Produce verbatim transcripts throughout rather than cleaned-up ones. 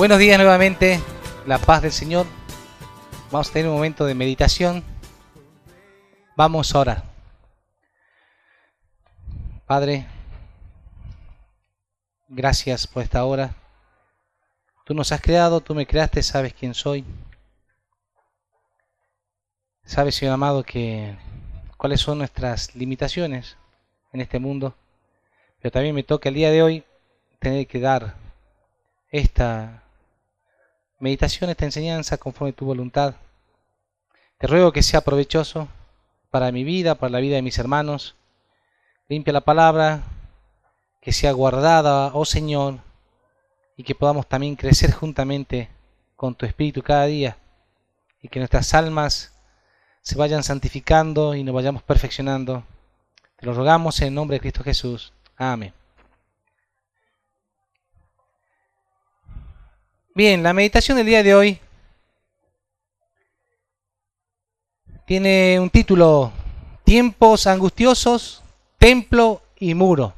Buenos días nuevamente, la paz del Señor. Vamos a tener un momento de meditación. Vamos a orar. Padre, gracias por esta hora. Tú nos has creado, tú me creaste, sabes quién soy. Sabes, Señor amado, que cuáles son nuestras limitaciones en este mundo. Pero también me toca el día de hoy tener que dar esta meditación, esta enseñanza conforme a tu voluntad. Te ruego que sea provechoso para mi vida, para la vida de mis hermanos. Limpia la palabra, que sea guardada, oh Señor, y que podamos también crecer juntamente con tu Espíritu cada día, y que nuestras almas se vayan santificando y nos vayamos perfeccionando. Te lo rogamos en el nombre de Cristo Jesús. Amén. Bien, la meditación del día de hoy tiene un título: Tiempos angustiosos, templo y muro.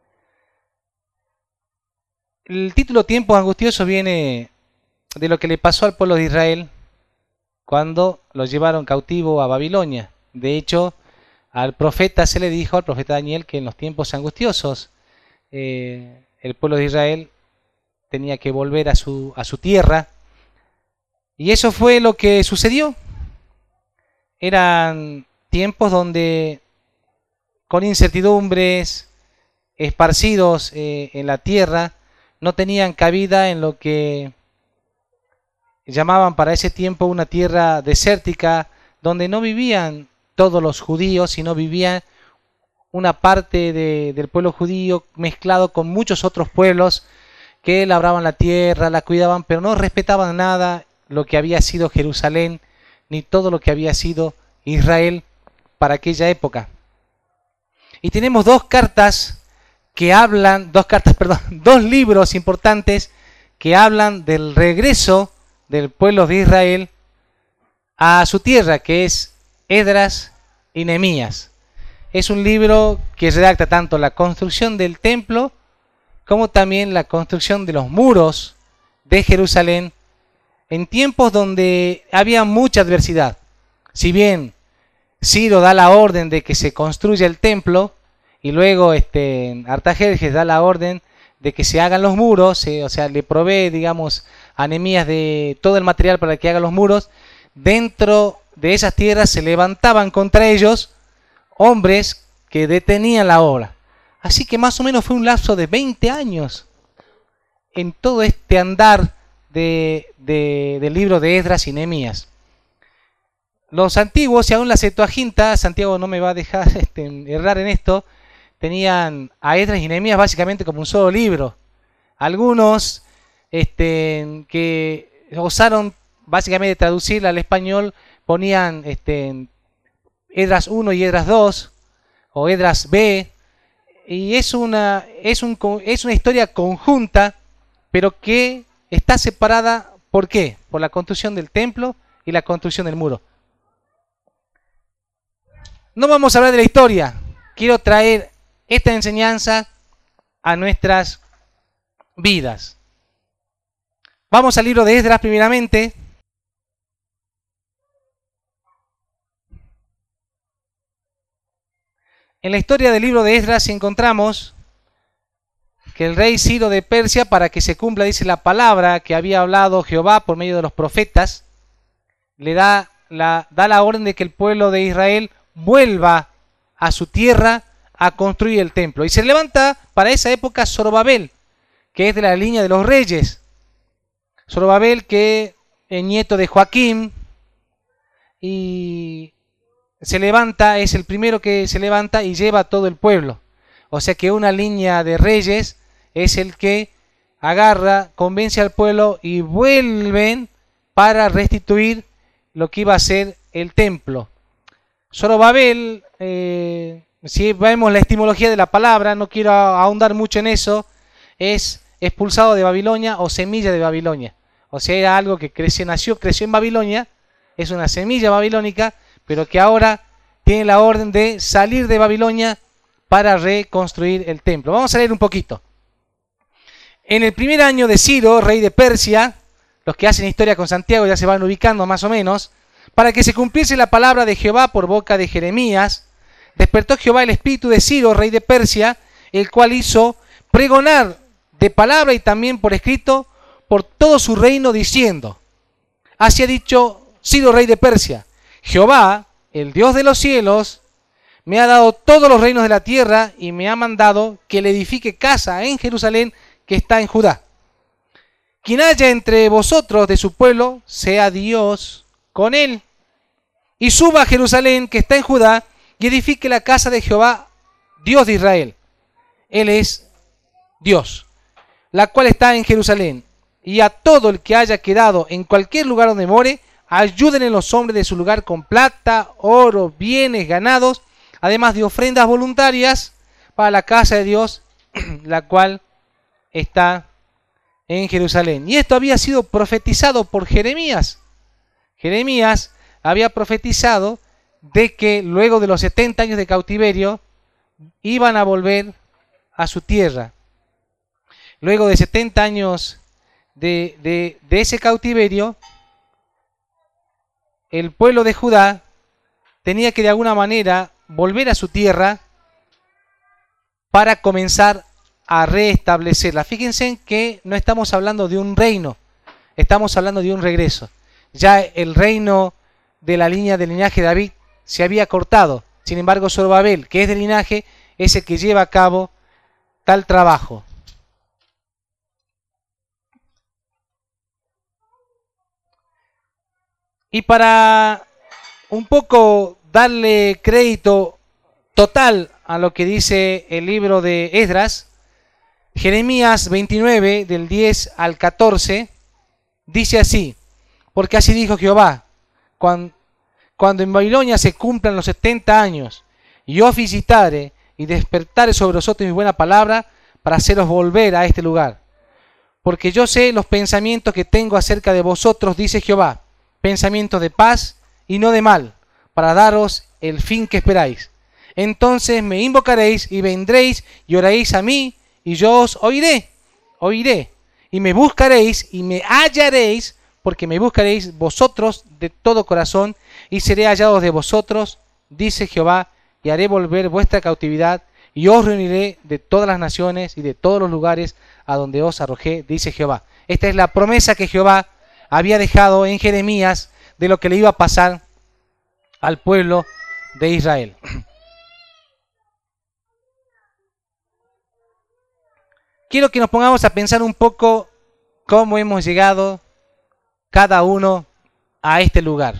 El título Tiempos angustiosos viene de lo que le pasó al pueblo de Israel cuando los llevaron cautivo a Babilonia. De hecho, al profeta se le dijo, al profeta Daniel, que en los tiempos angustiosos eh, el pueblo de Israel tenía que volver a su, a su tierra. Y eso fue lo que sucedió. Eran tiempos donde, con incertidumbres, esparcidos eh, en la tierra, no tenían cabida en lo que llamaban para ese tiempo una tierra desértica, donde no vivían todos los judíos, sino vivía una parte de, del pueblo judío mezclado con muchos otros pueblos que labraban la tierra, la cuidaban, pero no respetaban nada lo que había sido Jerusalén, ni todo lo que había sido Israel para aquella época. Y tenemos dos cartas que hablan, dos cartas, perdón, dos libros importantes que hablan del regreso del pueblo de Israel a su tierra, que es Esdras y Nehemías. Es un libro que redacta tanto la construcción del templo como también la construcción de los muros de Jerusalén en tiempos donde había mucha adversidad. Si bien Ciro da la orden de que se construya el templo y luego este, Artajerjes da la orden de que se hagan los muros, eh, o sea, le provee, digamos, a Nehemías de todo el material para que haga los muros, dentro de esas tierras se levantaban contra ellos hombres que detenían la obra. Así que más o menos fue un lapso de veinte años en todo este andar de, de, del libro de Esdras y Nehemías. Los antiguos, y aún la Septuaginta, Santiago no me va a dejar este, errar en esto, tenían a Esdras y Nehemías básicamente como un solo libro. Algunos este, que osaron básicamente traducirla al español ponían este, Esdras uno y Esdras dos o Esdras B, y es una, es, un, es una historia conjunta, pero que está separada, ¿por qué? Por la construcción del templo y la construcción del muro. No vamos a hablar de la historia, quiero traer esta enseñanza a nuestras vidas. Vamos al libro de Esdras primeramente. En la historia del libro de Esdras encontramos que el rey Ciro de Persia, para que se cumpla, dice, la palabra que había hablado Jehová por medio de los profetas, le da la, da la orden de que el pueblo de Israel vuelva a su tierra a construir el templo. Y se levanta para esa época Zorobabel, que es de la línea de los reyes. Zorobabel, que es nieto de Joaquín, y se levanta, es el primero que se levanta y lleva a todo el pueblo. O sea que una línea de reyes es el que agarra, convence al pueblo y vuelven para restituir lo que iba a ser el templo. Zorobabel, eh, si vemos la etimología de la palabra, no quiero ahondar mucho en eso, es expulsado de Babilonia o semilla de Babilonia. O sea, era algo que creció, nació, creció en Babilonia, es una semilla babilónica, pero que ahora tiene la orden de salir de Babilonia para reconstruir el templo. Vamos a leer un poquito. En el primer año de Ciro, rey de Persia, los que hacen historia con Santiago ya se van ubicando más o menos, para que se cumpliese la palabra de Jehová por boca de Jeremías, despertó Jehová el espíritu de Ciro, rey de Persia, el cual hizo pregonar de palabra y también por escrito por todo su reino, diciendo: así ha dicho Ciro, rey de Persia, Jehová, el Dios de los cielos, me ha dado todos los reinos de la tierra y me ha mandado que le edifique casa en Jerusalén que está en Judá. Quien haya entre vosotros de su pueblo, sea Dios con él, y suba a Jerusalén que está en Judá y edifique la casa de Jehová, Dios de Israel. Él es Dios, la cual está en Jerusalén. Y a todo el que haya quedado en cualquier lugar donde more, ayúdenle los hombres de su lugar con plata, oro, bienes, ganados, además de ofrendas voluntarias para la casa de Dios, la cual está en Jerusalén. Y esto había sido profetizado por Jeremías. Jeremías había profetizado de que luego de los setenta años de cautiverio iban a volver a su tierra. Luego de setenta años de, de, de ese cautiverio, el pueblo de Judá tenía que de alguna manera volver a su tierra para comenzar a restablecerla. Fíjense en que no estamos hablando de un reino, estamos hablando de un regreso. Ya el reino de la línea del linaje de David se había cortado. Sin embargo, Zorobabel, que es del linaje, es el que lleva a cabo tal trabajo. Y para un poco darle crédito total a lo que dice el libro de Esdras, Jeremías veintinueve, del diez al catorce, dice así: porque así dijo Jehová, cuando, cuando en Babilonia se cumplan los setenta años, y yo os visitare y despertare sobre vosotros mi buena palabra, para haceros volver a este lugar. Porque yo sé los pensamientos que tengo acerca de vosotros, dice Jehová, pensamientos de paz y no de mal, para daros el fin que esperáis. Entonces me invocaréis y vendréis y oraréis a mí, y yo os oiré, oiré, y me buscaréis y me hallaréis, porque me buscaréis vosotros de todo corazón, y seré hallados de vosotros, dice Jehová, y haré volver vuestra cautividad, y os reuniré de todas las naciones y de todos los lugares a donde os arrojé, dice Jehová. Esta es la promesa que Jehová había dejado en Jeremías de lo que le iba a pasar al pueblo de Israel. Quiero que nos pongamos a pensar un poco cómo hemos llegado cada uno a este lugar.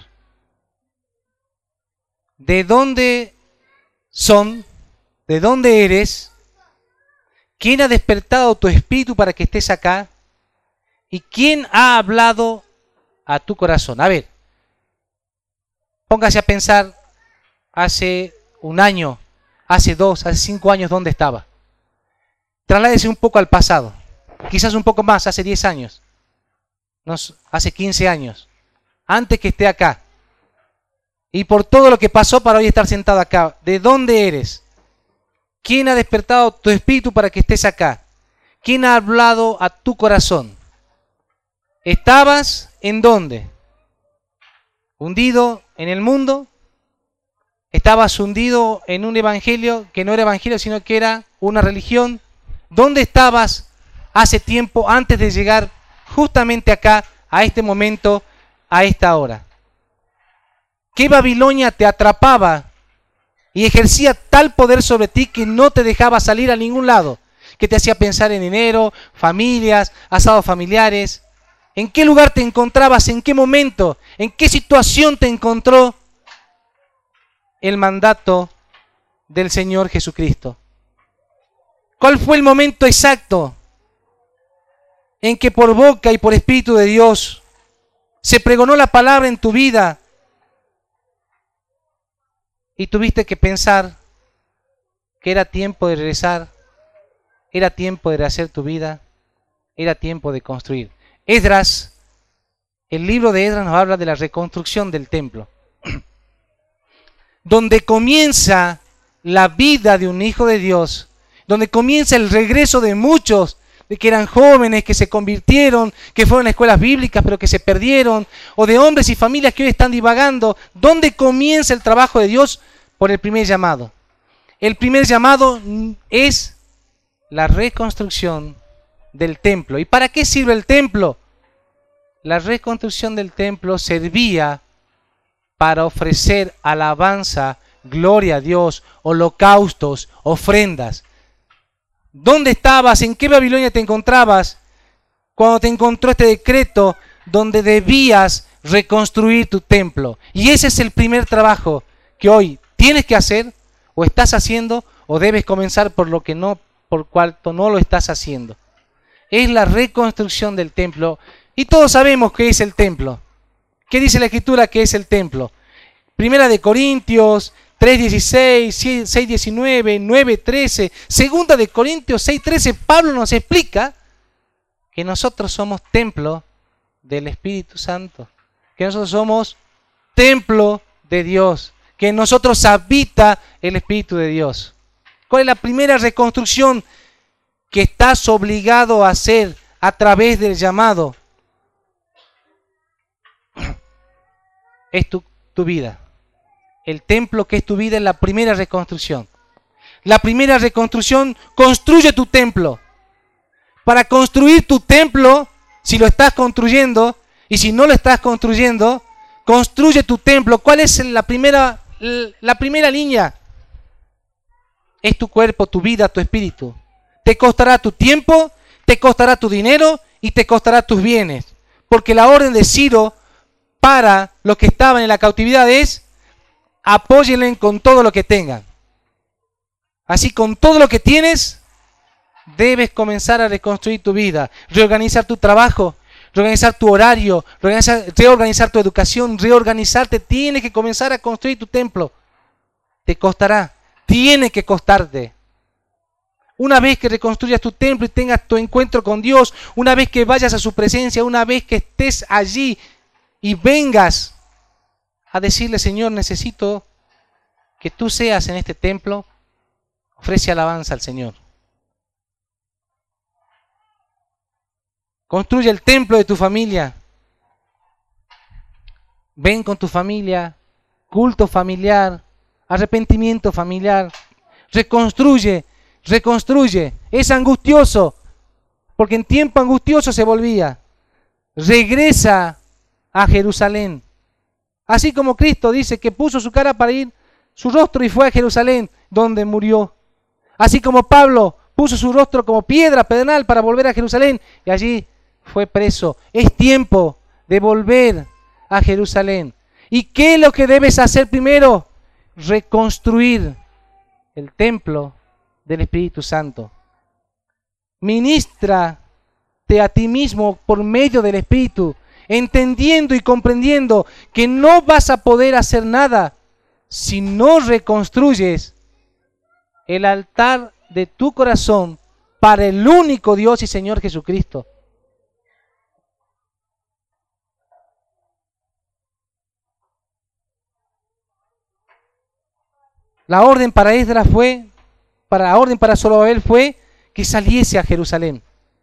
¿De dónde son? ¿De dónde eres? ¿Quién ha despertado tu espíritu para que estés acá? ¿Y quién ha hablado a tu corazón? A ver, póngase a pensar hace un año, hace dos, hace cinco años, ¿dónde estaba? Trasládese un poco al pasado, quizás un poco más, hace diez años, hace quince años, antes que esté acá. Y por todo lo que pasó para hoy estar sentado acá, ¿de dónde eres? ¿Quién ha despertado tu espíritu para que estés acá? ¿Quién ha hablado a tu corazón? ¿Estabas en dónde? ¿Hundido en el mundo? ¿Estabas hundido en un evangelio que no era evangelio, sino que era una religión? ¿Dónde estabas hace tiempo antes de llegar justamente acá, a este momento, a esta hora? ¿Qué Babilonia te atrapaba y ejercía tal poder sobre ti que no te dejaba salir a ningún lado? Que te hacía pensar en dinero, familias, asados familiares. ¿En qué lugar te encontrabas? ¿En qué momento? ¿En qué situación te encontró el mandato del Señor Jesucristo? ¿Cuál fue el momento exacto en que por boca y por Espíritu de Dios se pregonó la palabra en tu vida y tuviste que pensar que era tiempo de regresar, era tiempo de rehacer tu vida, era tiempo de construir? Esdras, el libro de Esdras nos habla de la reconstrucción del templo, donde comienza la vida de un hijo de Dios, donde comienza el regreso de muchos de que eran jóvenes, que se convirtieron, que fueron a escuelas bíblicas, pero que se perdieron, o de hombres y familias que hoy están divagando. ¿Dónde comienza el trabajo de Dios? Por el primer llamado. El primer llamado es la reconstrucción del templo. ¿Y para qué sirve el templo? La reconstrucción del templo servía para ofrecer alabanza, gloria a Dios, holocaustos, ofrendas. ¿Dónde estabas? ¿En qué Babilonia te encontrabas cuando te encontró este decreto donde debías reconstruir tu templo? Y ese es el primer trabajo que hoy tienes que hacer, o estás haciendo, o debes comenzar por lo que no, por cuanto no lo estás haciendo. Es la reconstrucción del templo. Y todos sabemos qué es el templo. ¿Qué dice la Escritura que es el templo? Primera de Corintios tres dieciséis, seis diecinueve, nueve trece, Segunda de Corintios seis trece, Pablo nos explica que nosotros somos templo del Espíritu Santo, que nosotros somos templo de Dios, que en nosotros habita el Espíritu de Dios. ¿Cuál es la primera reconstrucción que estás obligado a hacer a través del llamado? Es tu, tu vida. El templo que es tu vida es la primera reconstrucción. La primera reconstrucción, construye tu templo. Para construir tu templo, si lo estás construyendo, y si no lo estás construyendo, construye tu templo. ¿Cuál es la primera, la primera línea? Es tu cuerpo, tu vida, tu espíritu. Te costará tu tiempo, te costará tu dinero y te costará tus bienes. Porque la orden de Ciro para los que estaban en la cautividad es: apóyenle con todo lo que tengan. Así, con todo lo que tienes, debes comenzar a reconstruir tu vida, reorganizar tu trabajo, reorganizar tu horario, reorganizar, reorganizar tu educación, reorganizarte. Tienes que comenzar a construir tu templo. Te costará, tiene que costarte. Una vez que reconstruyas tu templo y tengas tu encuentro con Dios, una vez que vayas a su presencia, una vez que estés allí y vengas a decirle: Señor, necesito que tú seas en este templo, ofrece alabanza al Señor. Construye el templo de tu familia. Ven con tu familia, culto familiar, arrepentimiento familiar. Reconstruye, reconstruye. Es angustioso, porque en tiempo angustioso se volvía. Regresa a Jerusalén. Así como Cristo dice que puso su cara para ir, su rostro, y fue a Jerusalén, donde murió. Así como Pablo puso su rostro como piedra pedernal para volver a Jerusalén, y allí fue preso. Es tiempo de volver a Jerusalén. ¿Y qué es lo que debes hacer primero? Reconstruir el templo del Espíritu Santo. Ministrate a ti mismo por medio del Espíritu, entendiendo y comprendiendo que no vas a poder hacer nada si no reconstruyes el altar de tu corazón para el único Dios y Señor Jesucristo. La orden para Esdras fue, para la orden para Zorobabel fue que saliese a Jerusalén.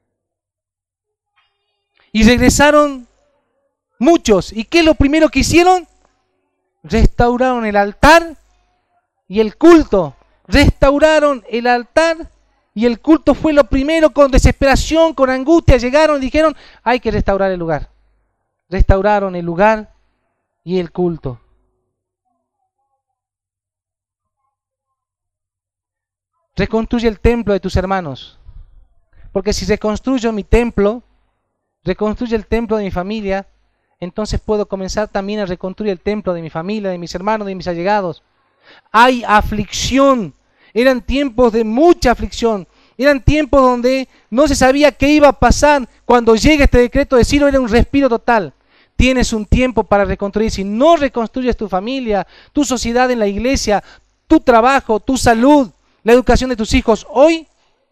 Y regresaron muchos. ¿Y qué es lo primero que hicieron? Restauraron el altar y el culto. Restauraron el altar y el culto fue lo primero. Con desesperación, con angustia, llegaron y dijeron: hay que restaurar el lugar. Restauraron el lugar y el culto. Reconstruye el templo de tus hermanos. Porque si reconstruyo mi templo, reconstruye el templo de mi familia, entonces puedo comenzar también a reconstruir el templo de mi familia, de mis hermanos, de mis allegados. Hay aflicción. Eran tiempos de mucha aflicción. Eran tiempos donde no se sabía qué iba a pasar. Cuando llega este decreto de Ciro era un respiro total. Tienes un tiempo para reconstruir. Si no reconstruyes tu familia, tu sociedad en la iglesia, tu trabajo, tu salud, la educación de tus hijos, hoy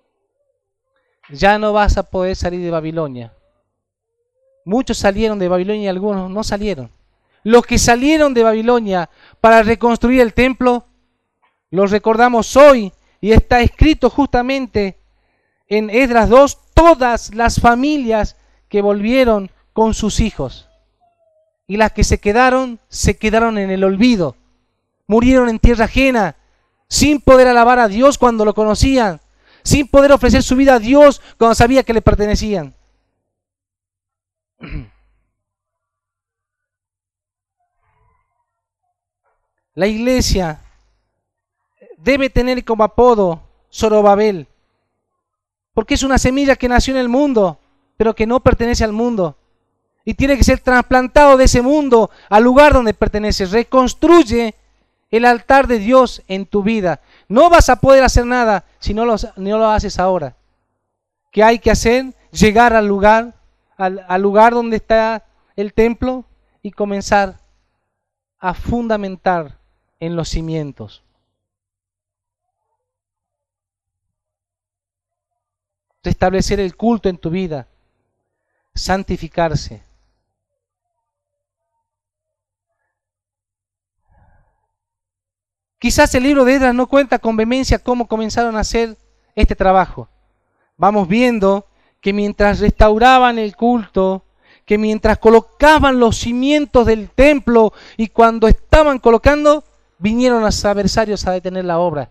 ya no vas a poder salir de Babilonia. Muchos salieron de Babilonia y algunos no salieron. Los que salieron de Babilonia para reconstruir el templo, los recordamos hoy y está escrito justamente en Esdras dos, todas las familias que volvieron con sus hijos. Y las que se quedaron, se quedaron en el olvido. Murieron en tierra ajena, sin poder alabar a Dios cuando lo conocían, sin poder ofrecer su vida a Dios cuando sabía que le pertenecían. La iglesia debe tener como apodo Zorobabel, porque es una semilla que nació en el mundo, pero que no pertenece al mundo. Y tiene que ser trasplantado de ese mundo al lugar donde pertenece. Reconstruye el altar de Dios en tu vida. No vas a poder hacer nada si no lo, no lo haces ahora. ¿Qué hay que hacer? Llegar al lugar, al, al lugar donde está el templo y comenzar a fundamentar en los cimientos. Restablecer el culto en tu vida. Santificarse. Quizás el libro de Esdras no cuenta con vehemencia cómo comenzaron a hacer este trabajo. Vamos viendo que mientras restauraban el culto, que mientras colocaban los cimientos del templo y cuando estaban colocando, vinieron los adversarios a detener la obra.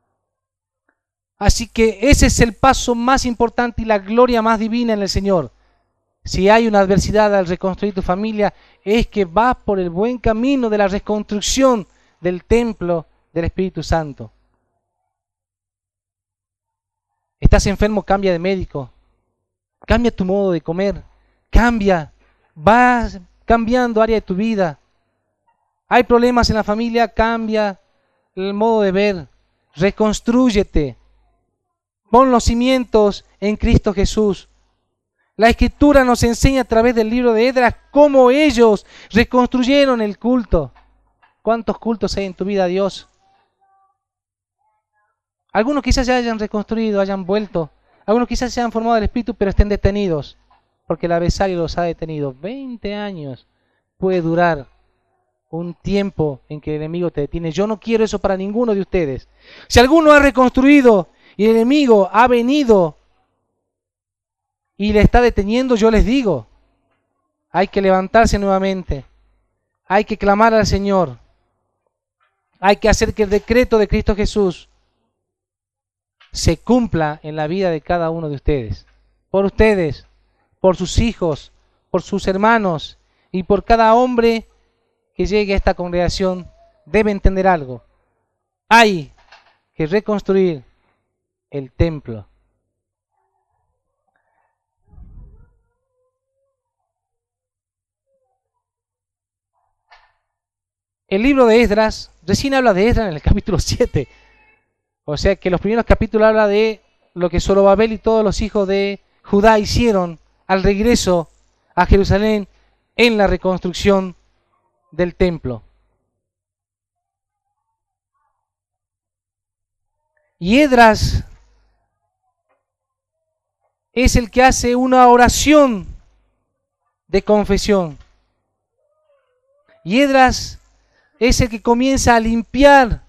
Así que ese es el paso más importante y la gloria más divina en el Señor. Si hay una adversidad al reconstruir tu familia, es que vas por el buen camino de la reconstrucción del templo del Espíritu Santo. Estás enfermo, cambia de médico. Cambia tu modo de comer. Cambia. Vas cambiando área de tu vida. Hay problemas en la familia, cambia el modo de ver. Reconstrúyete. Pon los cimientos en Cristo Jesús. La Escritura nos enseña a través del libro de Esdras cómo ellos reconstruyeron el culto. ¿Cuántos cultos hay en tu vida, Dios? Algunos quizás ya hayan reconstruido, hayan vuelto. Algunos quizás se hayan formado del Espíritu, pero estén detenidos, porque el adversario los ha detenido. veinte años puede durar un tiempo en que el enemigo te detiene. Yo no quiero eso para ninguno de ustedes. Si alguno ha reconstruido y el enemigo ha venido y le está deteniendo, yo les digo, hay que levantarse nuevamente. Hay que clamar al Señor. Hay que hacer que el decreto de Cristo Jesús se cumpla en la vida de cada uno de ustedes. Por ustedes, por sus hijos, por sus hermanos y por cada hombre que llegue a esta congregación, debe entender algo. Hay que reconstruir el templo. El libro de Esdras, recién habla de Esdras en el capítulo siete. O sea que los primeros capítulos habla de lo que Zorobabel y todos los hijos de Judá hicieron al regreso a Jerusalén en la reconstrucción del templo. Y Esdras es el que hace una oración de confesión. Y Esdras es el que comienza a limpiar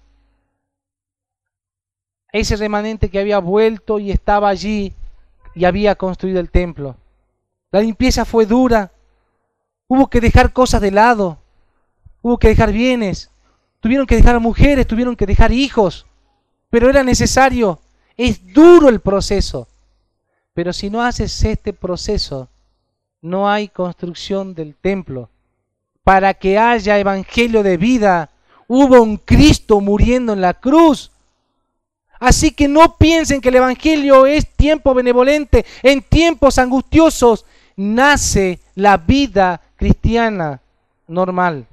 ese remanente que había vuelto y estaba allí y había construido el templo. La limpieza fue dura. Hubo que dejar cosas de lado. Hubo que dejar bienes. Tuvieron que dejar mujeres, tuvieron que dejar hijos. Pero era necesario. Es duro el proceso. Pero si no haces este proceso, no hay construcción del templo. Para que haya evangelio de vida, hubo un Cristo muriendo en la cruz. Así que no piensen que el evangelio es tiempo benevolente. En tiempos angustiosos nace la vida cristiana normal.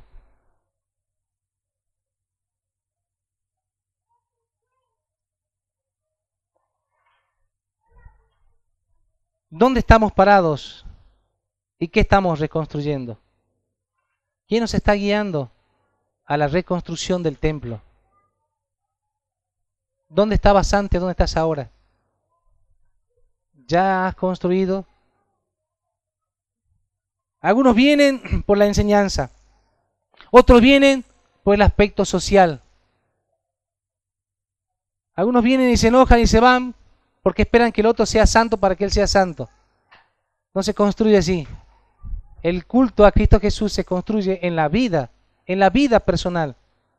¿Dónde estamos parados? ¿Y qué estamos reconstruyendo? ¿Quién nos está guiando a la reconstrucción del templo? ¿Dónde estabas antes? ¿Dónde estás ahora? ¿Ya has construido? Algunos vienen por la enseñanza. Otros vienen por el aspecto social. Algunos vienen y se enojan y se van porque esperan que el otro sea santo para que él sea santo. No se construye así. El culto a Cristo Jesús se construye en la vida, en la vida personal.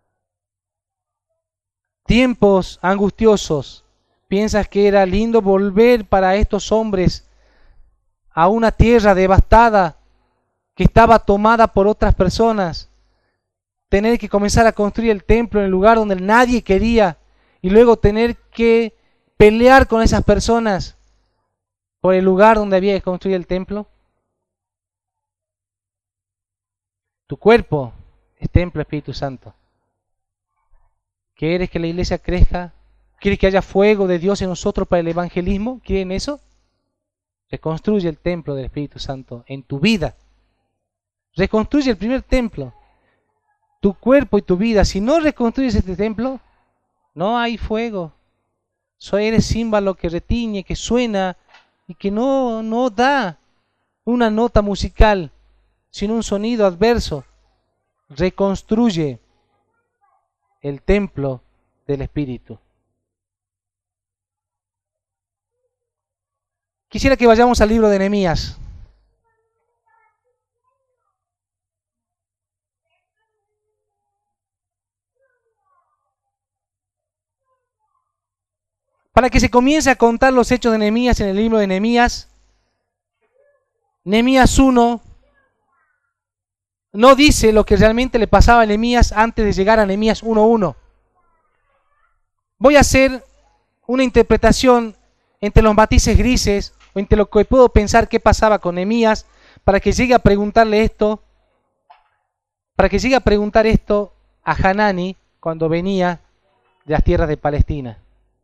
Tiempos angustiosos. ¿Piensas que era lindo volver para estos hombres a una tierra devastada que estaba tomada por otras personas? Tener que comenzar a construir el templo en el lugar donde nadie quería y luego tener que pelear con esas personas por el lugar donde había que construir el templo. Tu cuerpo es templo del Espíritu Santo. ¿Quieres que la iglesia crezca? ¿Quieres que haya fuego de Dios en nosotros para el evangelismo? ¿Quieren eso? Reconstruye el templo del Espíritu Santo en tu vida. Reconstruye el primer templo. Tu cuerpo y tu vida. Si no reconstruyes este templo, no hay fuego. Soy eres címbalo que retiñe, que suena y que no, no da una nota musical, sino un sonido adverso. Reconstruye el templo del Espíritu. Quisiera que vayamos al libro de Nehemías. Para que se comience a contar los hechos de Nehemías en el libro de Nehemías. Nehemías uno no dice lo que realmente le pasaba a Nehemías antes de llegar a Nehemías uno uno. Voy a hacer una interpretación entre los matices grises o entre lo que puedo pensar que pasaba con Nehemías para que llegue a preguntarle esto, para que llegue a preguntar esto a Hanani cuando venía de las tierras de Palestina.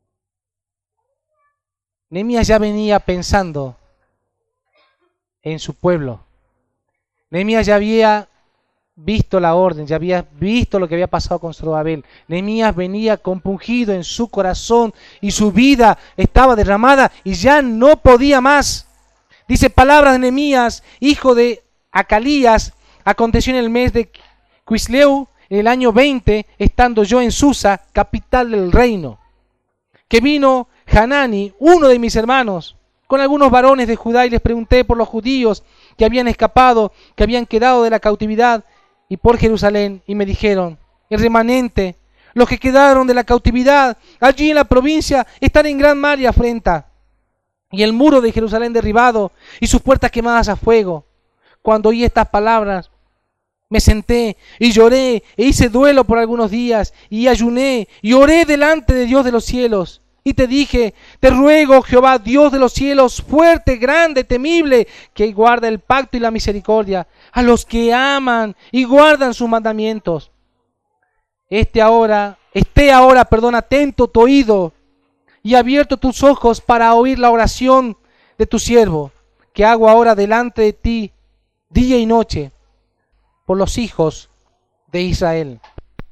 Nehemías ya venía pensando en su pueblo. Nehemías ya había visto la orden, ya había visto lo que había pasado con Zorobabel. Nehemías venía compungido en su corazón y su vida estaba derramada y ya no podía más. Dice palabras de Nehemías, hijo de Acalías: aconteció en el mes de Quisleu, en el año veinte, estando yo en Susa, capital del reino, que vino Hanani, uno de mis hermanos, con algunos varones de Judá, y les pregunté por los judíos que habían escapado, que habían quedado de la cautividad y por Jerusalén, y me dijeron: el remanente, los que quedaron de la cautividad allí en la provincia, están en gran mal y afrenta, y el muro de Jerusalén derribado y sus puertas quemadas a fuego. Cuando oí estas palabras, me senté y lloré e hice duelo por algunos días, y ayuné y oré delante de Dios de los cielos. Y te dije: te ruego, Jehová, Dios de los cielos, fuerte, grande, temible, que guarda el pacto y la misericordia a los que aman y guardan sus mandamientos. Este ahora, esté ahora, perdón, atento tu oído y abierto tus ojos para oír la oración de tu siervo, que hago ahora delante de ti día y noche por los hijos de Israel,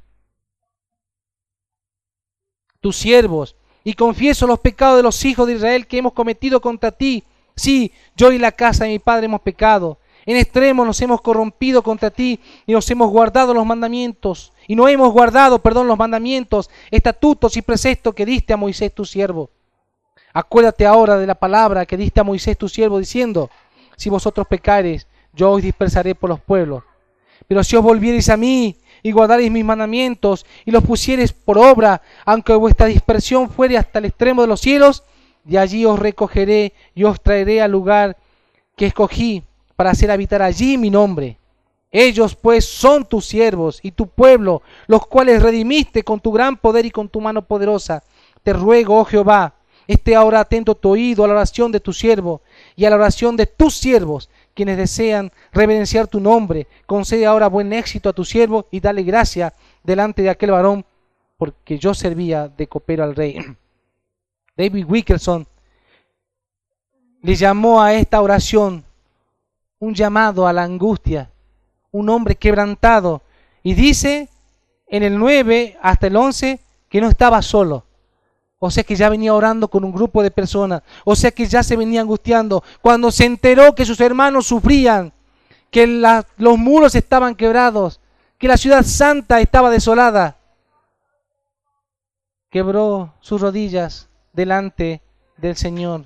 tus siervos, y confieso los pecados de los hijos de Israel que hemos cometido contra ti. Sí, yo y la casa de mi padre hemos pecado. En extremo nos hemos corrompido contra ti y nos hemos guardado los mandamientos. Y no hemos guardado, perdón, los mandamientos, estatutos y preceptos que diste a Moisés tu siervo. Acuérdate ahora de la palabra que diste a Moisés tu siervo, diciendo: si vosotros pecareis, yo os dispersaré por los pueblos. Pero si os volviereis a mí y guardaréis mis mandamientos y los pusiereis por obra, aunque vuestra dispersión fuere hasta el extremo de los cielos, de allí os recogeré y os traeré al lugar que escogí para hacer habitar allí mi nombre. Ellos pues son tus siervos y tu pueblo, los cuales redimiste con tu gran poder y con tu mano poderosa. Te ruego, oh Jehová, esté ahora atento tu oído a la oración de tu siervo y a la oración de tus siervos, quienes desean reverenciar tu nombre. Concede ahora buen éxito a tu siervo y dale gracia delante de aquel varón, porque yo servía de copero al rey. David Wilkerson le llamó a esta oración un llamado a la angustia, un hombre quebrantado, y dice en el nueve hasta el once que no estaba solo. O sea que ya venía orando con un grupo de personas. O sea que ya se venía angustiando. Cuando se enteró que sus hermanos sufrían, que la, los muros estaban quebrados, que la ciudad santa estaba desolada, quebró sus rodillas delante del Señor?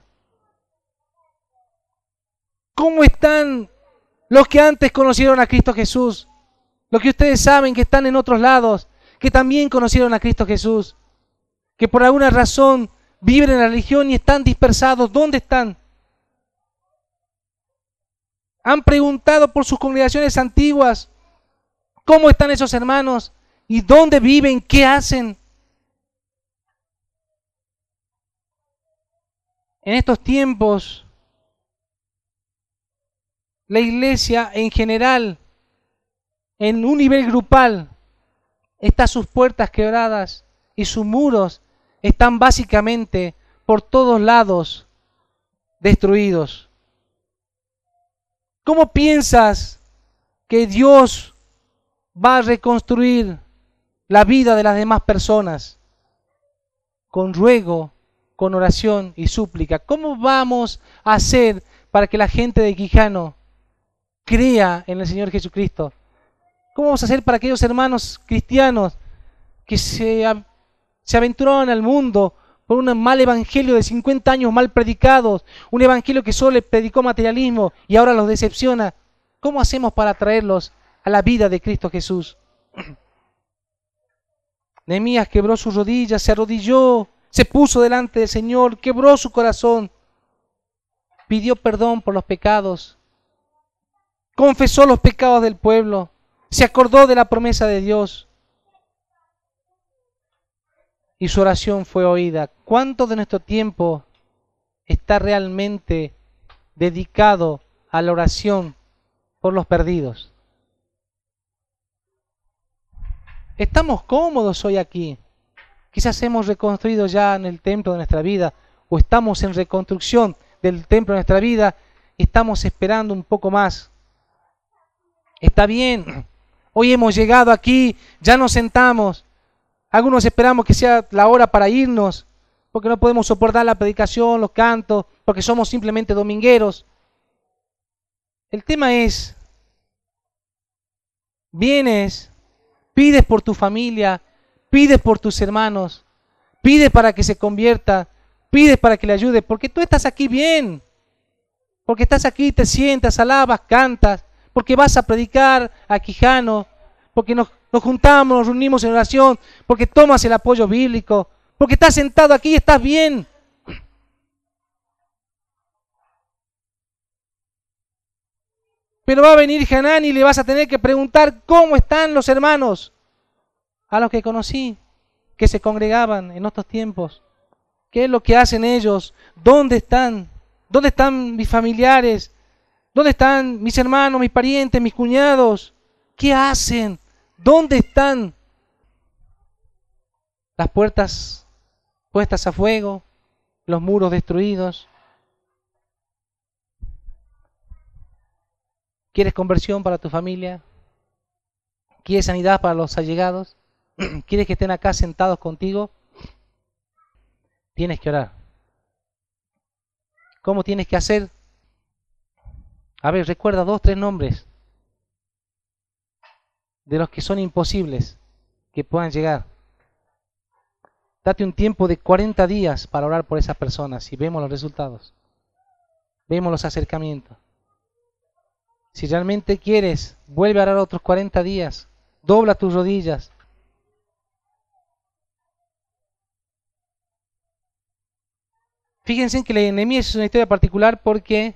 ¿Cómo están los que antes conocieron a Cristo Jesús? Los que ustedes saben que están en otros lados, que también conocieron a Cristo Jesús, que por alguna razón viven en la religión y están dispersados. ¿Dónde están? Han preguntado por sus congregaciones antiguas, ¿cómo están esos hermanos? ¿Y dónde viven? ¿Qué hacen? En estos tiempos, la iglesia en general, en un nivel grupal, está a sus puertas quebradas y sus muros están básicamente por todos lados destruidos. ¿Cómo piensas que Dios va a reconstruir la vida de las demás personas? Con ruego, con oración y súplica. ¿Cómo vamos a hacer para que la gente de Quijano crea en el Señor Jesucristo? ¿Cómo vamos a hacer para aquellos hermanos cristianos que se, se aventuraron al mundo por un mal evangelio de cincuenta años mal predicados, un evangelio que solo le predicó materialismo y ahora los decepciona? ¿Cómo hacemos para traerlos a la vida de Cristo Jesús? Nehemías quebró sus rodillas, se arrodilló, se puso delante del Señor, quebró su corazón, pidió perdón por los pecados, confesó los pecados del pueblo, se acordó de la promesa de Dios y su oración fue oída. ¿Cuánto de nuestro tiempo está realmente dedicado a la oración por los perdidos? ¿Estamos cómodos hoy aquí? Quizás hemos reconstruido ya en el templo de nuestra vida, o estamos en reconstrucción del templo de nuestra vida y estamos esperando un poco más. Está bien, hoy hemos llegado aquí, ya nos sentamos. Algunos esperamos que sea la hora para irnos, porque no podemos soportar la predicación, los cantos, porque somos simplemente domingueros. El tema es, vienes, pides por tu familia, pides por tus hermanos, pides para que se convierta, pides para que le ayude, porque tú estás aquí bien, porque estás aquí, te sientas, alabas, cantas, porque vas a predicar a Quijano, porque nos, nos juntamos, nos reunimos en oración, porque tomas el apoyo bíblico, porque estás sentado aquí y estás bien. Pero va a venir Hanán y le vas a tener que preguntar cómo están los hermanos a los que conocí, que se congregaban en otros tiempos. ¿Qué es lo que hacen ellos? ¿Dónde están? ¿Dónde están mis familiares? ¿Dónde están mis hermanos, mis parientes, mis cuñados? ¿Qué hacen? ¿Dónde están? Las puertas puestas a fuego, los muros destruidos. ¿Quieres conversión para tu familia? ¿Quieres sanidad para los allegados? ¿Quieres que estén acá sentados contigo? Tienes que orar. ¿Cómo tienes que hacer? A ver, recuerda dos, tres nombres de los que son imposibles que puedan llegar. Date un tiempo de cuarenta días para orar por esas personas y vemos los resultados. Vemos los acercamientos. Si realmente quieres, vuelve a orar otros cuarenta días. Dobla tus rodillas. Fíjense que la de Nehemías es una historia particular porque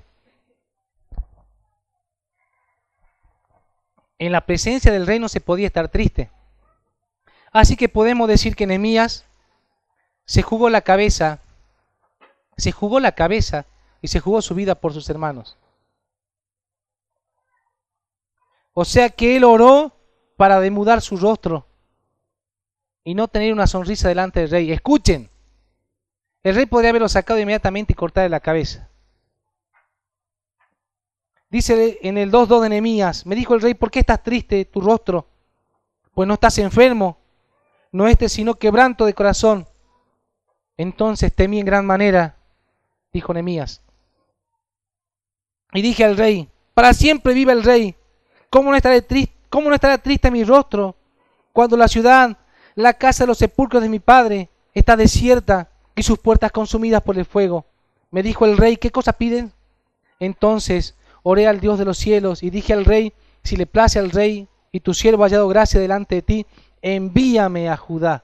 en la presencia del rey no se podía estar triste. Así que podemos decir que Nehemías se jugó la cabeza, se jugó la cabeza y se jugó su vida por sus hermanos. O sea que él oró para demudar su rostro y no tener una sonrisa delante del rey. Escuchen, el rey podría haberlo sacado inmediatamente y cortarle la cabeza. Dice en el dos dos de Nehemías, me dijo el rey, ¿por qué estás triste tu rostro? Pues no estás enfermo, no estés sino quebranto de corazón. Entonces temí en gran manera, dijo Nehemías. Y dije al rey, para siempre viva el rey. ¿Cómo no estaré triste, cómo no estará triste mi rostro cuando la ciudad, la casa de los sepulcros de mi padre, está desierta y sus puertas consumidas por el fuego. Me dijo el rey, ¿qué cosa piden? Entonces oré al Dios de los cielos y dije al rey, si le place al rey y tu siervo ha hallado gracia delante de ti, envíame a Judá,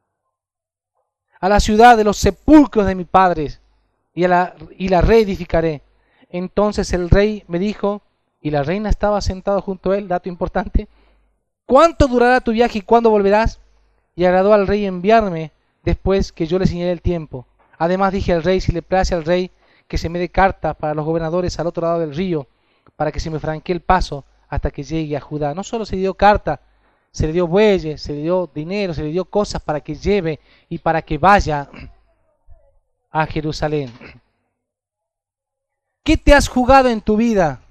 a la ciudad de los sepulcros de mis padres, y, a la, y la reedificaré. Entonces el rey me dijo, y la reina estaba sentada junto a él, dato importante, ¿cuánto durará tu viaje y cuándo volverás? Y agradó al rey enviarme después que yo le señalé el tiempo. Además dije al rey, si le place al rey, que se me dé carta para los gobernadores al otro lado del río, para que se me franquee el paso hasta que llegue a Judá. No solo se le dio carta, se le dio bueyes, se le dio dinero, se le dio cosas para que lleve y para que vaya a Jerusalén. ¿Qué te has jugado en tu vida?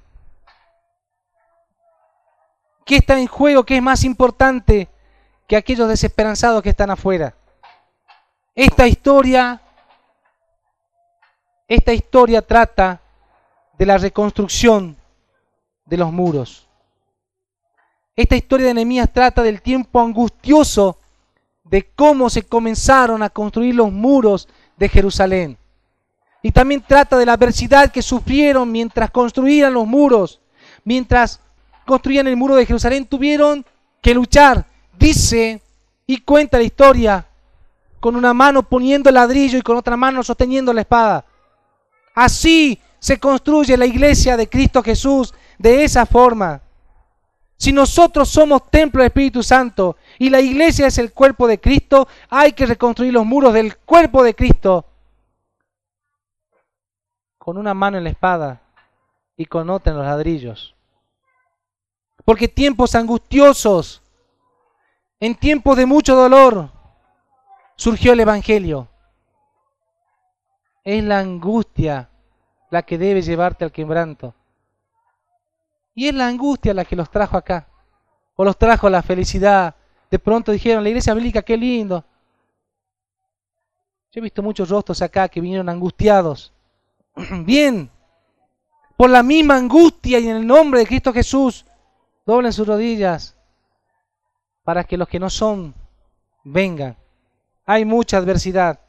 ¿Qué está en juego? ¿Qué es más importante que aquellos desesperanzados que están afuera? Esta historia, esta historia trata de la reconstrucción de los muros. Esta historia de Nehemías trata del tiempo angustioso de cómo se comenzaron a construir los muros de Jerusalén. Y también trata de la adversidad que sufrieron mientras construían los muros. Mientras construían el muro de Jerusalén, tuvieron que luchar. Dice y cuenta la historia, con una mano poniendo el ladrillo y con otra mano sosteniendo la espada. Así se construye la iglesia de Cristo Jesús, de esa forma. Si nosotros somos templo del Espíritu Santo y la iglesia es el cuerpo de Cristo, hay que reconstruir los muros del cuerpo de Cristo con una mano en la espada y con otra en los ladrillos. Porque tiempos angustiosos, en tiempos de mucho dolor, surgió el Evangelio. Es la angustia la que debe llevarte al quebranto. Y es la angustia la que los trajo acá. O los trajo a la felicidad. De pronto dijeron, la iglesia bíblica, qué lindo. Yo he visto muchos rostros acá que vinieron angustiados. Bien. Por la misma angustia y en el nombre de Cristo Jesús, doblen sus rodillas para que los que no son vengan. Hay mucha adversidad.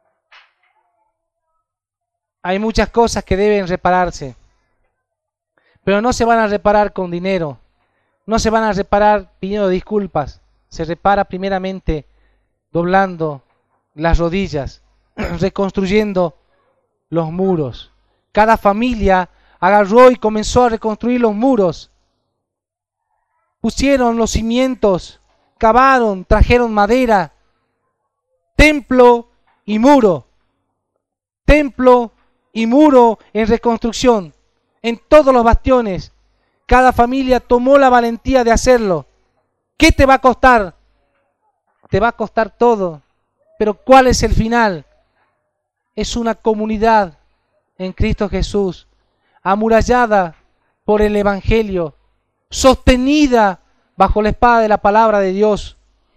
Hay muchas cosas que deben repararse. Pero no se van a reparar con dinero. No se van a reparar pidiendo disculpas. Se repara primeramente doblando las rodillas, reconstruyendo los muros. Cada familia agarró y comenzó a reconstruir los muros. Pusieron los cimientos, cavaron, trajeron madera. Templo y muro. Templo y muro en reconstrucción. En todos los bastiones, cada familia tomó la valentía de hacerlo. ¿Qué te va a costar? Te va a costar todo. Pero ¿cuál es el final? Es una comunidad en Cristo Jesús, amurallada por el Evangelio, sostenida bajo la espada de la palabra de Dios.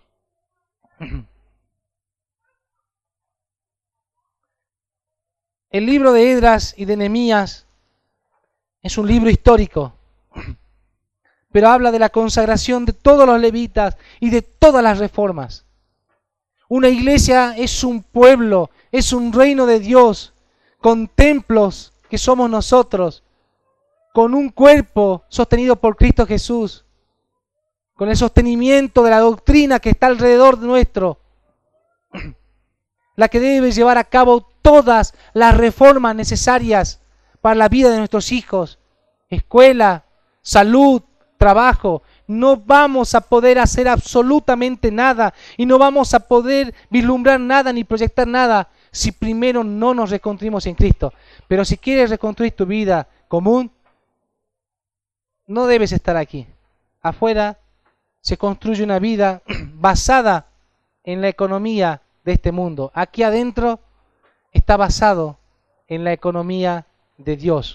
El libro de Esdras y de Nehemías es un libro histórico, pero habla de la consagración de todos los levitas y de todas las reformas. Una iglesia es un pueblo, es un reino de Dios, con templos que somos nosotros, con un cuerpo sostenido por Cristo Jesús, con el sostenimiento de la doctrina que está alrededor nuestro, la que debe llevar a cabo todas las reformas necesarias para la vida de nuestros hijos, escuela, salud, trabajo. No vamos a poder hacer absolutamente nada y no vamos a poder vislumbrar nada ni proyectar nada si primero no nos reconstruimos en Cristo. Pero si quieres reconstruir tu vida común, no debes estar aquí. Afuera se construye una vida basada en la economía de este mundo. Aquí adentro está basado en la economía de Dios.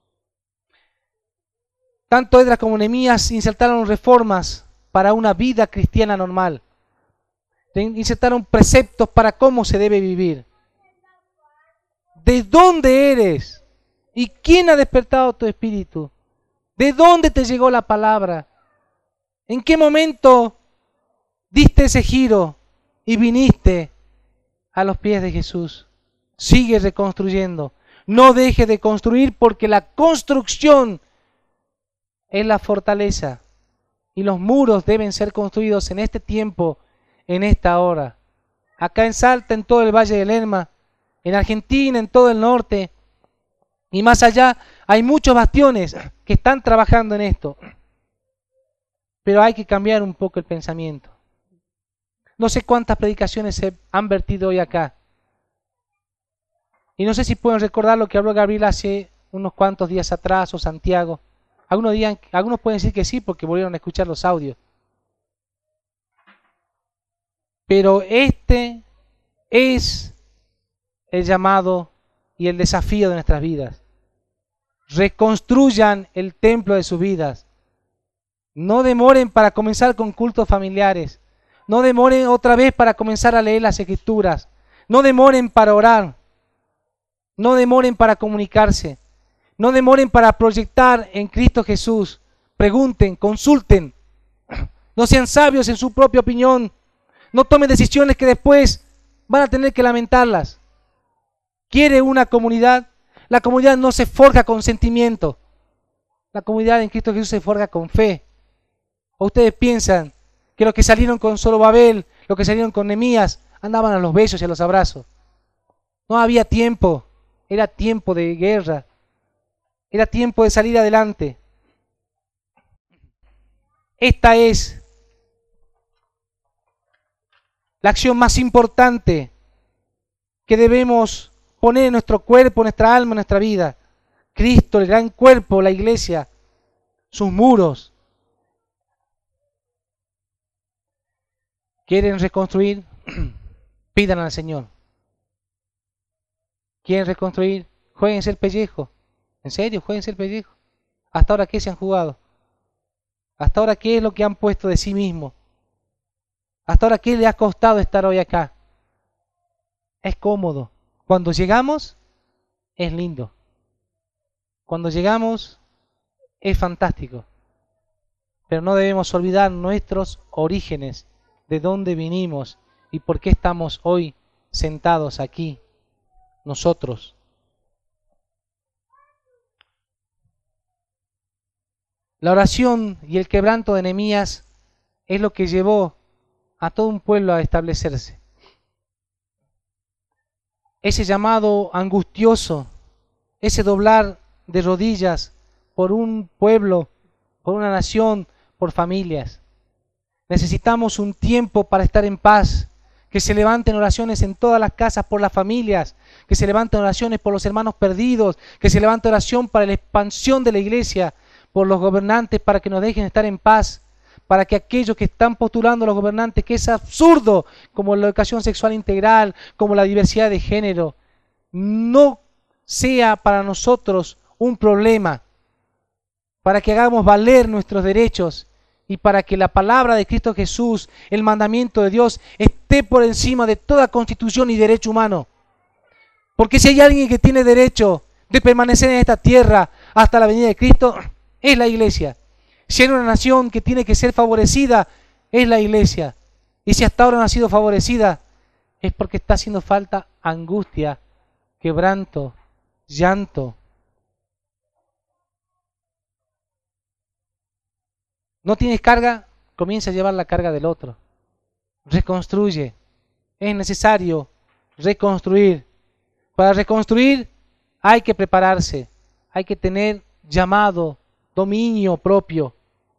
Tanto Esdras como Nehemías insertaron reformas para una vida cristiana normal. Insertaron preceptos para cómo se debe vivir. ¿De dónde eres? ¿Y quién ha despertado tu espíritu? ¿De dónde te llegó la palabra? ¿En qué momento diste ese giro y viniste a los pies de Jesús. Sigue reconstruyendo. No deje de construir, porque la construcción es la fortaleza. Y los muros deben ser construidos en este tiempo, en esta hora. Acá en Salta, en todo el Valle del Lerma, en Argentina, en todo el norte. Y más allá, hay muchos bastiones que están trabajando en esto. Pero hay que cambiar un poco el pensamiento. No sé cuántas predicaciones se han vertido hoy acá. Y no sé si pueden recordar lo que habló Gabriel hace unos cuantos días atrás, o Santiago. Algunos, días, algunos pueden decir que sí, porque volvieron a escuchar los audios. Pero este es el llamado y el desafío de nuestras vidas. Reconstruyan el templo de sus vidas. No demoren para comenzar con cultos familiares. No demoren otra vez para comenzar a leer las Escrituras. No demoren para orar. No demoren para comunicarse. No demoren para proyectar en Cristo Jesús. Pregunten, consulten. No sean sabios en su propia opinión. No tomen decisiones que después van a tener que lamentarlas. ¿Quiere una comunidad? La comunidad no se forja con sentimiento. La comunidad en Cristo Jesús se forja con fe. ¿O ustedes piensan que los que salieron con Zorobabel, los que salieron con Nehemías, andaban a los besos y a los abrazos? No había tiempo. Era tiempo de guerra. Era tiempo de salir adelante. Esta es la acción más importante que debemos poner en nuestro cuerpo, nuestra alma, nuestra vida. Cristo, el gran cuerpo, la iglesia, sus muros. ¿Quieren reconstruir? Pidan al Señor. ¿Quieren reconstruir? Juéguense el pellejo. ¿En serio? Juéguense el pellejo. ¿Hasta ahora qué se han jugado? ¿Hasta ahora qué es lo que han puesto de sí mismo? ¿Hasta ahora qué le ha costado estar hoy acá? Es cómodo. Cuando llegamos, es lindo. Cuando llegamos, es fantástico. Pero no debemos olvidar nuestros orígenes, de dónde vinimos y por qué estamos hoy sentados aquí, nosotros. La oración y el quebranto de Nehemías es lo que llevó a todo un pueblo a establecerse. Ese llamado angustioso, ese doblar de rodillas por un pueblo, por una nación, por familias. Necesitamos un tiempo para estar en paz, que se levanten oraciones en todas las casas por las familias, que se levanten oraciones por los hermanos perdidos, que se levante oración para la expansión de la iglesia, por los gobernantes, para que nos dejen estar en paz, para que aquellos que están postulando a los gobernantes, que es absurdo, como la educación sexual integral, como la diversidad de género, no sea para nosotros un problema, para que hagamos valer nuestros derechos y para que la palabra de Cristo Jesús, el mandamiento de Dios, esté por encima de toda constitución y derecho humano. Porque si hay alguien que tiene derecho de permanecer en esta tierra hasta la venida de Cristo, es la iglesia. Si hay una nación que tiene que ser favorecida, es la iglesia. Y si hasta ahora no ha sido favorecida, es porque está haciendo falta angustia, quebranto, llanto. ¿No tienes carga? Comienza a llevar la carga del otro. Reconstruye. Es necesario reconstruir. Para reconstruir hay que prepararse. Hay que tener llamado, dominio propio.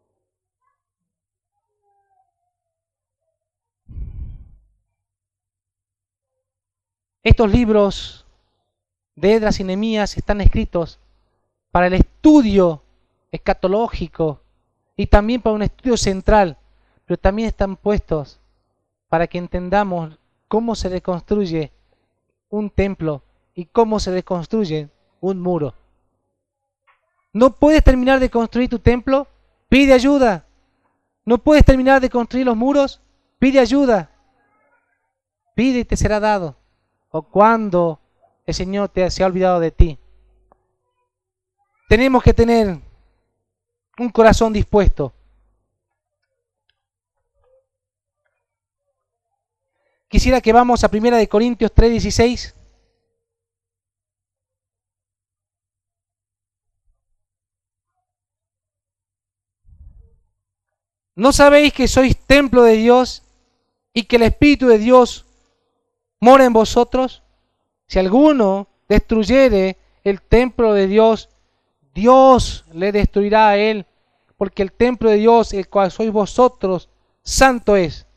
Estos libros de Esdras y Nehemías están escritos para el estudio escatológico y también para un estudio central, pero también están puestos para que entendamos cómo se reconstruye un templo y cómo se reconstruye un muro. ¿No puedes terminar de construir tu templo? Pide ayuda. ¿No puedes terminar de construir los muros? Pide ayuda. Pide y te será dado. O cuando el Señor te se ha olvidado de ti. Tenemos que tener un corazón dispuesto. Quisiera quisiera que vamos a primera de Corintios tres dieciséis. ¿No sabéis que sois templo de Dios y que el Espíritu de Dios mora en vosotros? Si alguno destruyere el templo de Dios, Dios le destruirá a él, porque el templo de Dios, el cual sois vosotros, santo es.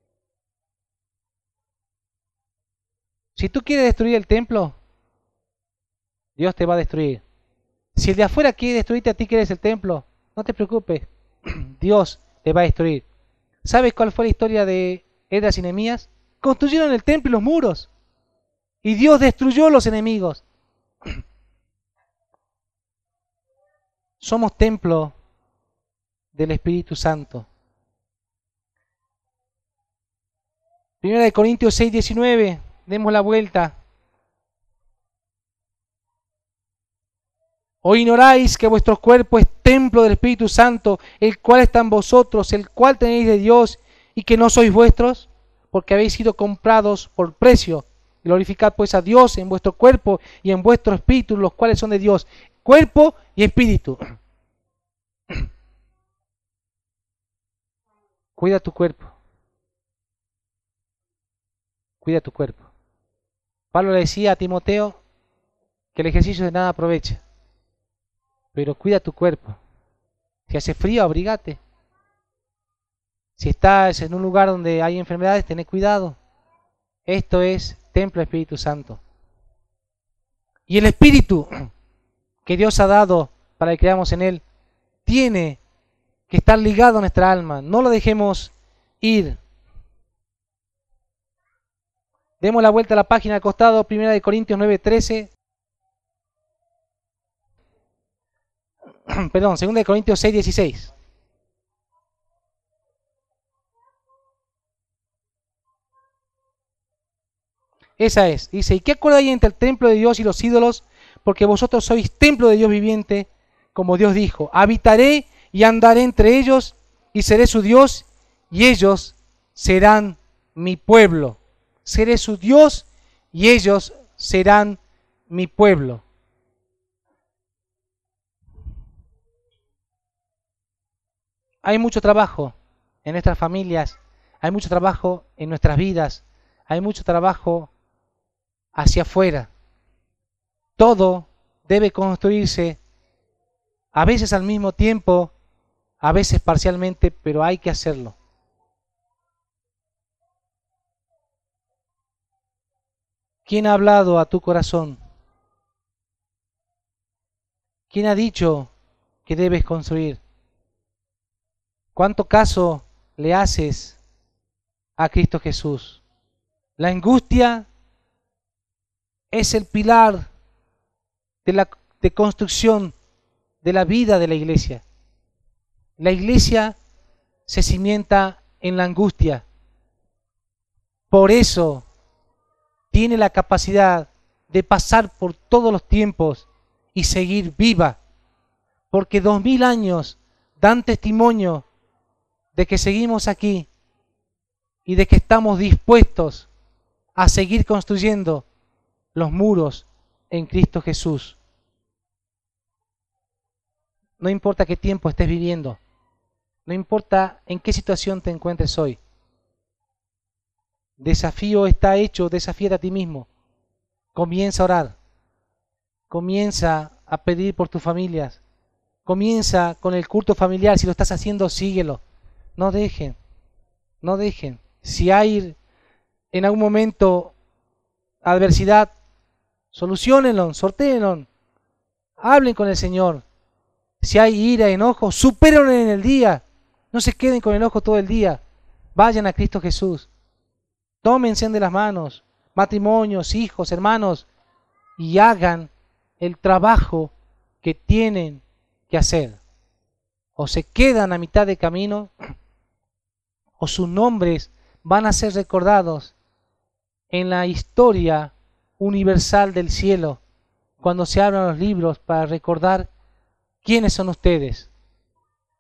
Si tú quieres destruir el templo, Dios te va a destruir. Si el de afuera quiere destruirte a ti que eres el templo, no te preocupes, Dios te va a destruir. ¿Sabes cuál fue la historia de Esdras y Nehemías? Construyeron el templo y los muros, y Dios destruyó a los enemigos. Somos templo del Espíritu Santo. Primera de Corintios seis diecinueve, demos la vuelta. ¿O ignoráis que vuestro cuerpo es templo del Espíritu Santo, el cual está en vosotros, el cual tenéis de Dios, y que no sois vuestros? Porque habéis sido comprados por precio. Glorificad pues a Dios en vuestro cuerpo y en vuestro espíritu, los cuales son de Dios. Cuerpo y espíritu. Cuida tu cuerpo. Cuida tu cuerpo. Pablo le decía a Timoteo que el ejercicio de nada aprovecha. Pero cuida tu cuerpo. Si hace frío, abrígate. Si estás en un lugar donde hay enfermedades, ten cuidado. Esto es templo del Espíritu Santo. Y el Espíritu que Dios ha dado para que creamos en Él, tiene que estar ligado a nuestra alma. No lo dejemos ir. Demos la vuelta a la página al costado, primera de Corintios nueve trece. Perdón, segunda de Corintios seis dieciséis. Esa es. Dice, ¿y qué acuerdo hay entre el templo de Dios y los ídolos? Porque vosotros sois templo de Dios viviente, como Dios dijo. Habitaré y andaré entre ellos, y seré su Dios, y ellos serán mi pueblo. Seré su Dios, y ellos serán mi pueblo. Hay mucho trabajo en nuestras familias, hay mucho trabajo en nuestras vidas, hay mucho trabajo hacia afuera. Todo debe construirse, a veces al mismo tiempo, a veces parcialmente, pero hay que hacerlo. ¿Quién ha hablado a tu corazón? ¿Quién ha dicho que debes construir? ¿Cuánto caso le haces a Cristo Jesús? La angustia es el pilar de la de construcción de la vida de la iglesia. La iglesia se cimienta en la angustia. Por eso tiene la capacidad de pasar por todos los tiempos y seguir viva. Porque dos mil años dan testimonio de que seguimos aquí y de que estamos dispuestos a seguir construyendo los muros en Cristo Jesús. No importa qué tiempo estés viviendo, no importa en qué situación te encuentres hoy. Desafío está hecho, desafíate a ti mismo. Comienza a orar, comienza a pedir por tus familias, comienza con el culto familiar. Si lo estás haciendo, síguelo. No dejen, no dejen. Si hay en algún momento adversidad, soluciónenlo, sortéenlo, hablen con el Señor. Si hay ira, enojo, supérenlo en el día. No se queden con el enojo todo el día. Vayan a Cristo Jesús. Tómense de las manos, matrimonios, hijos, hermanos, y hagan el trabajo que tienen que hacer. O se quedan a mitad de camino, o sus nombres van a ser recordados en la historia universal del cielo, cuando se abran los libros para recordar quiénes son ustedes.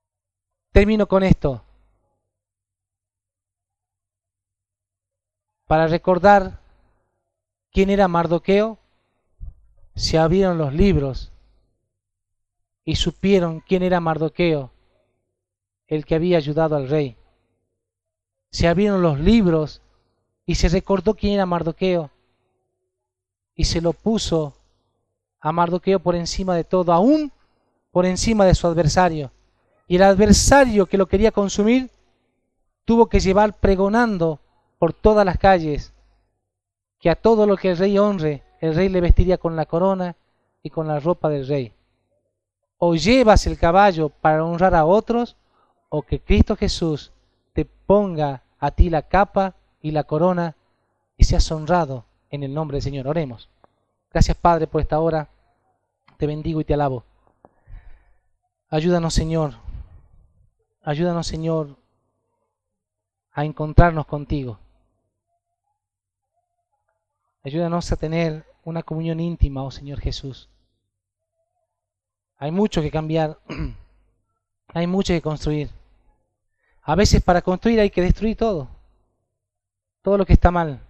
Termino con esto. para recordar quién era Mardoqueo, se abrieron los libros y supieron quién era Mardoqueo, el que había ayudado al rey. Se abrieron los libros y se recordó quién era Mardoqueo y se lo puso a Mardoqueo por encima de todo, aún por encima de su adversario. Y el adversario que lo quería consumir tuvo que llevar pregonando por todas las calles que a todo lo que el rey honre, el rey le vestiría con la corona y con la ropa del rey. O llevas el caballo para honrar a otros, o que Cristo Jesús te ponga a ti la capa y la corona y seas honrado en el nombre del Señor. Oremos. Gracias, Padre, por esta hora. Te bendigo y te alabo. Ayúdanos, Señor. Ayúdanos, Señor, a encontrarnos contigo. Ayúdanos a tener una comunión íntima, oh Señor Jesús. Hay mucho que cambiar. Hay mucho que construir. A veces para construir hay que destruir todo. Todo lo que está mal.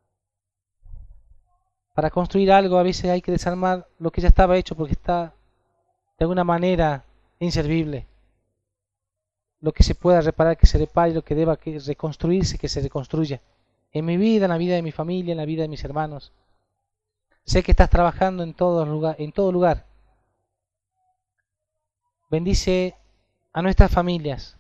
Para construir algo a veces hay que desarmar lo que ya estaba hecho porque está de alguna manera inservible. Lo que se pueda reparar, que se repare, lo que deba que reconstruirse, que se reconstruya. En mi vida, en la vida de mi familia, en la vida de mis hermanos. Sé que estás trabajando en todo lugar, en todo lugar. Bendice a nuestras familias,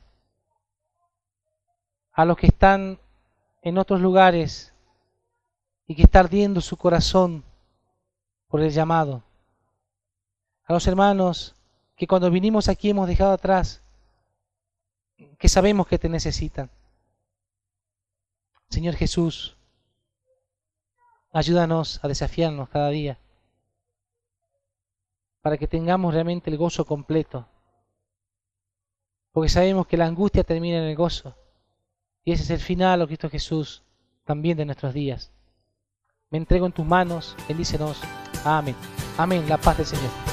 a los que están en otros lugares y que está ardiendo su corazón por el llamado. A los hermanos que cuando vinimos aquí hemos dejado atrás, que sabemos que te necesitan. Señor Jesús, ayúdanos a desafiarnos cada día para que tengamos realmente el gozo completo. Porque sabemos que la angustia termina en el gozo. Y ese es el final, oh Cristo Jesús, también de nuestros días. Me entrego en tus manos, bendícenos. Amén. Amén, la paz del Señor.